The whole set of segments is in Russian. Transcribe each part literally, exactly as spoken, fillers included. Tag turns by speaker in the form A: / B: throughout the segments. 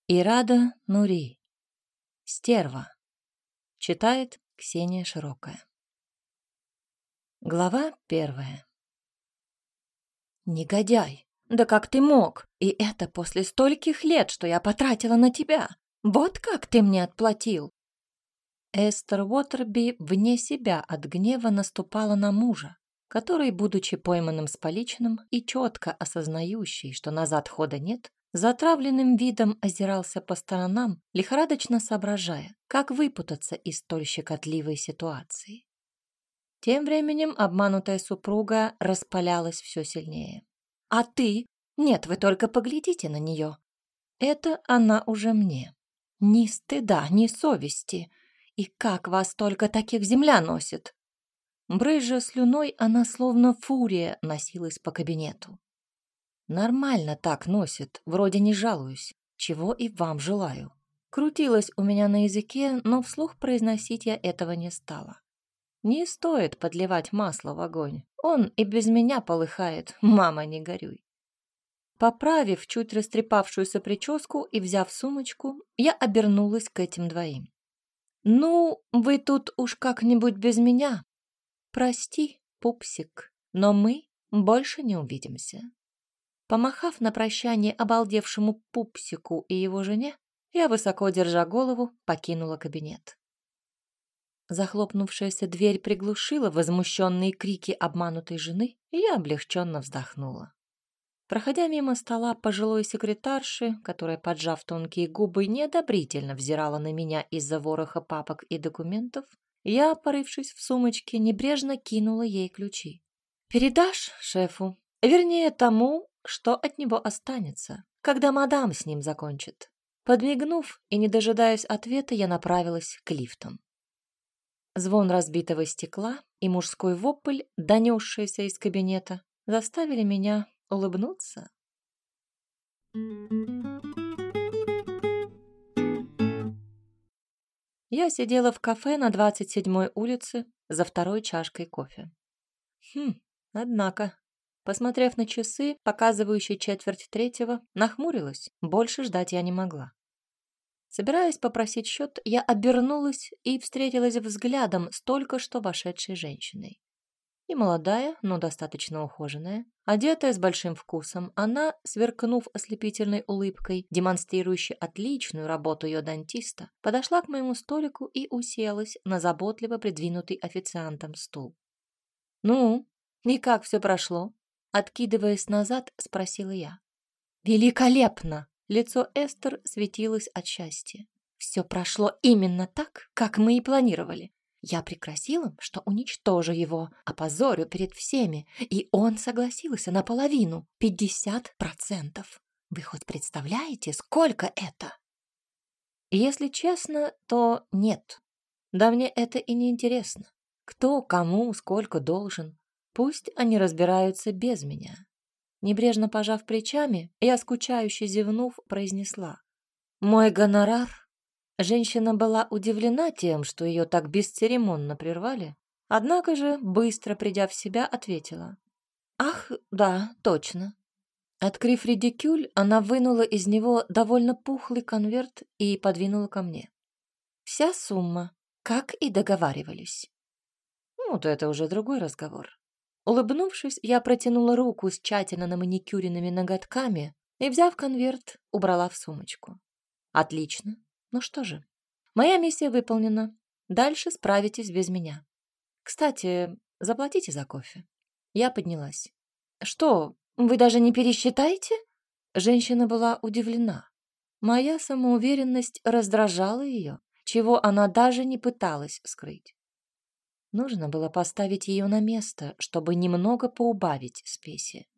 A: Ирада Нури. Стерва. Читает Ксения Широкая. Глава первая. Негодяй! Да как ты мог? И это после стольких лет, что я потратила на тебя. Вот как ты мне отплатил. Эстер Уотерби вне себя от гнева наступала на мужа, который, будучи пойманным с поличным и четко осознающий, что назад хода нет, затравленным видом озирался по сторонам, лихорадочно соображая, как выпутаться из столь щекотливой ситуации. Тем временем обманутая супруга распалялась все сильнее. «А ты? Нет, вы только поглядите на нее. Это она уже мне. Ни стыда, ни совести. И как вас только таких земля носит?» Брызжа слюной, она словно фурия носилась по кабинету. Нормально так носит, вроде не жалуюсь, чего и вам желаю. Крутилась у меня на языке, но вслух произносить я этого не стала. Не стоит подливать масло в огонь, он и без меня полыхает, мама, не горюй. Поправив чуть растрепавшуюся прическу и взяв сумочку, я обернулась к этим двоим. «Ну, вы тут уж как-нибудь без меня. Прости, пупсик, но мы больше не увидимся». Помахав на прощание обалдевшему пупсику и его жене, я, высоко держа голову, покинула кабинет. Захлопнувшаяся дверь приглушила возмущенные крики обманутой жены, и я облегченно вздохнула. Проходя мимо стола пожилой секретарши, которая, поджав тонкие губы, неодобрительно взирала на меня из-за вороха папок и документов, я, порывшись в сумочке, небрежно кинула ей ключи. «Передашь шефу? Вернее, тому, что от него останется, когда мадам с ним закончит». Подмигнув и не дожидаясь ответа, я направилась к лифтам. Звон разбитого стекла и мужской вопль, донесшийся из кабинета, заставили меня улыбнуться. Я сидела в кафе на двадцать седьмой улице за второй чашкой кофе. Хм, однако, посмотрев на часы, показывающие четверть третьего, нахмурилась, больше ждать я не могла. Собираясь попросить счет, я обернулась и встретилась взглядом с только что вошедшей женщиной. И молодая, но достаточно ухоженная, одетая с большим вкусом, она, сверкнув ослепительной улыбкой, демонстрирующей отличную работу ее дантиста, подошла к моему столику и уселась на заботливо придвинутый официантом стул. «Ну, и как все прошло?» Откидываясь назад, спросила я. «Великолепно!» Лицо Эстер светилось от счастья. «Все прошло именно так, как мы и планировали. Я пригрозила, что уничтожу его, опозорю перед всеми, и он согласился наполовину, пятьдесят процентов. Вы хоть представляете, сколько это?» Если честно, то нет. Да мне это и не интересно. Кто кому сколько должен. Пусть они разбираются без меня. Небрежно пожав плечами, я, скучающе зевнув, произнесла: «Мой гонорар». Женщина была удивлена тем, что ее так бесцеремонно прервали, однако же, быстро придя в себя, ответила: «Ах, да, точно». Открыв редикюль, она вынула из него довольно пухлый конверт и подвинула ко мне. «Вся сумма, как и договаривались». Вот это уже другой разговор. Улыбнувшись, я протянула руку с тщательно наманикюренными ноготками и, взяв конверт, убрала в сумочку. Отлично. Ну что же, моя миссия выполнена. Дальше справитесь без меня. Кстати, заплатите за кофе. Я поднялась. Что, вы даже не пересчитаете? Женщина была удивлена. Моя самоуверенность раздражала ее, чего она даже не пыталась скрыть. Нужно было поставить ее на место, чтобы немного поубавить спеси.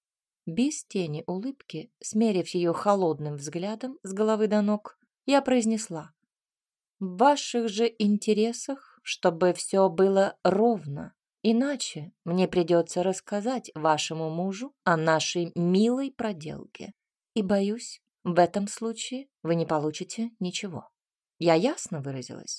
A: Без тени улыбки, смерив ее холодным взглядом с головы до ног, я произнесла: «В ваших же интересах, чтобы все было ровно, иначе мне придется рассказать вашему мужу о нашей милой проделке, и, боюсь, в этом случае вы не получите ничего. Я ясно выразилась?»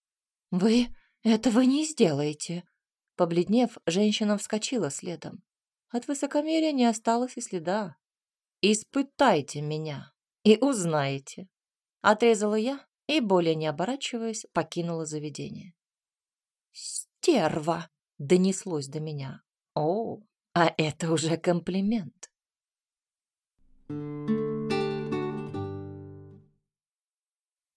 A: «Вы этого не сделаете!» Побледнев, женщина вскочила следом. От высокомерия не осталось и следа. «Испытайте меня и узнаете», Отрезала я и, более не оборачиваясь, покинула заведение. «Стерва!» — донеслось до меня. «О, а это уже комплимент!»